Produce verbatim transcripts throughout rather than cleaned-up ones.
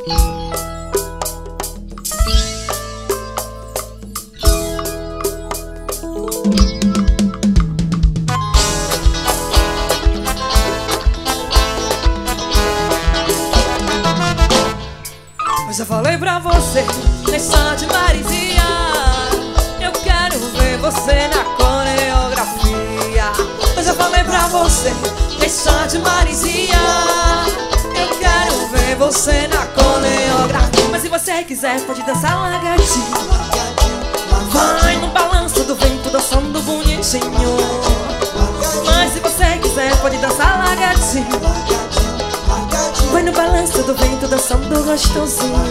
Mas eu falei pra você, deixa de marisia. Eu quero ver você na coreografia. Mas eu falei pra você, deixa de marisia. Eu quero ver você na coreografia. Mas se você quiser pode dançar lagartinho. Vai no balanço do vento dançando bonitinho. Mas se você quiser pode dançar lagartinho. Vai no balanço do vento dançando gostosinho.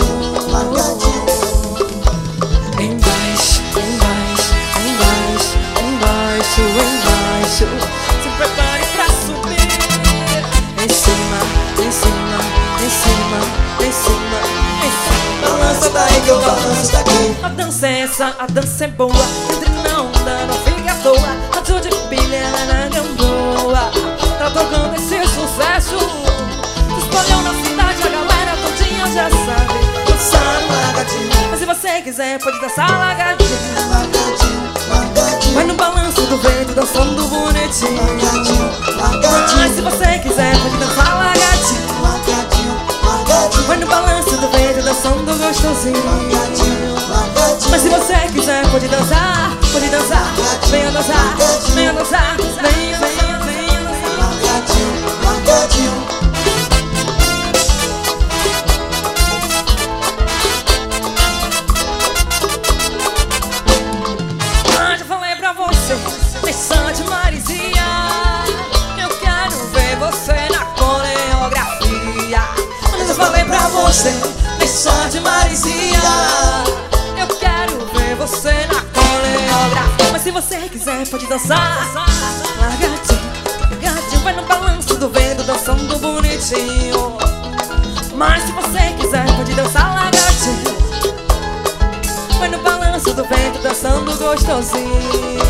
Embaixo, embaixo, embaixo, embaixo, embaixo. Se prepare pra subir. Em cima, em cima, em cima, em cima, em cima. Balança daí que eu balanço daqui. A dança é essa, a dança é boa. Entre na onda, não fica à toa. A tua de pilha na gamboa. Tá tocando esse sucesso. Espalhou na cidade, a galera todinha já sabe Dançar lagartinho. Mas se você quiser pode dançar lagartinho. Lagartinho, lagartinho. Vai no balanço do vento dançando bonitinho. Lagartinho, lagartinho. Mas se você quiser pode dançar lagartinho. Lagartinho, lagartinho. Vai no balanço do vento dançando gostosinho. Lagartinho, lagartinho. Mas se você quiser pode dançar, pode dançar. Venha dançar, venha dançar, venha, venha, venha dançar. Lagartinho, lagartinho. Deixa de marisia. Eu quero ver você na coreografia. Mas eu falei pra você, deixa de marisia. Eu quero ver você na coreografia. Mas se você quiser pode dançar lagartinho, lagartinho. Vai no balanço do vento dançando bonitinho. Mas se você quiser pode dançar lagartinho. Vai no balanço do vento dançando gostosinho.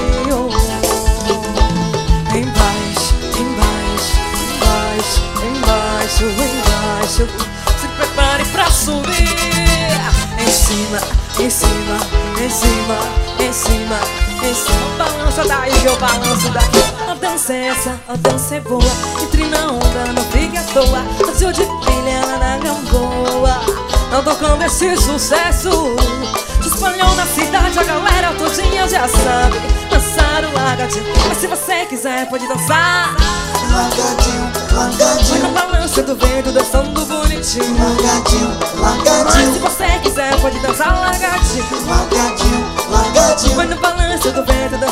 Embaixo, embaixo, embaixo, embaixo, embaixo. Se prepare pra subir. Em cima, em cima, em cima, em cima, em cima. Balança daí que eu balanço daqui. A dança é essa, a dança é boa. Entre na onda, não fique à toa. Azul de pilha na gamboa. Não tocando esse sucesso. Se espalhou na cidade, a galera todinha já sabe dançar o lagartinho. Mas se você quiser pode dançar Lagartinho, vai no lagartinho. balanço do vento dançando bonitinho. Lagartinho, Mas se lagartinho. você quiser pode dançar lagartinho. Lagartinho, lagartinho. Vai no balanço do vento